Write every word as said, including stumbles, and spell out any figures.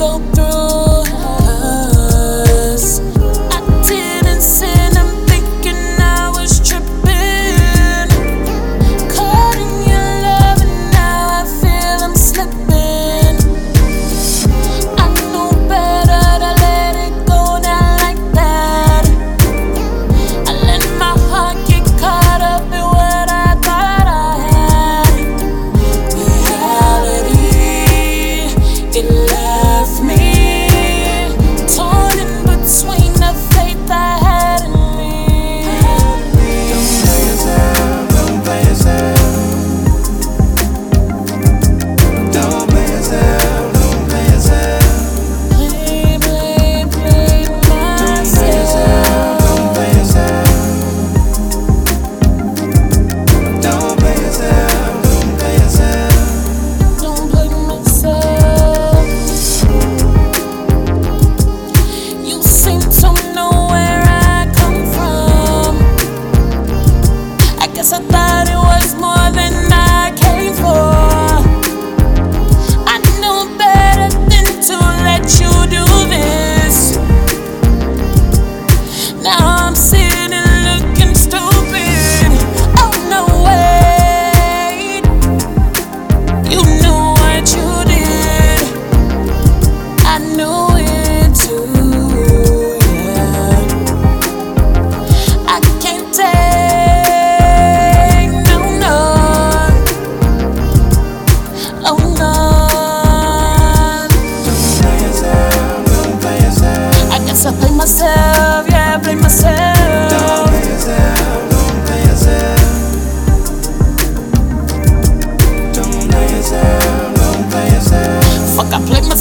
go through. 'Cause I didn't sin, I'm thinking I was tripping. Caught in your love and now I feel I'm slipping. I knew better to let it go down like that. I let my heart get caught up in what I thought I had. Reality, it left me torn in between the faith I had in me. Don't play yourself, don't play yourself. Don't play yourself, Play, play, play myself. don't play yourself. Don't play yourself, don't play yourself. Don't play myself. You seem to know where I come from. I guess I thought it was more than I came for. I knew better than to let you do this. Now I'm sitting looking stupid. Oh no, wait. You knew what you did. I knew it too, yeah. I can't take no, no. Oh no. Don't play yourself, don't play yourself. I guess I blame myself, yeah, I blame myself. Don't play yourself, don't play yourself. Don't play yourself, don't play yourself. Fuck, I blame myself.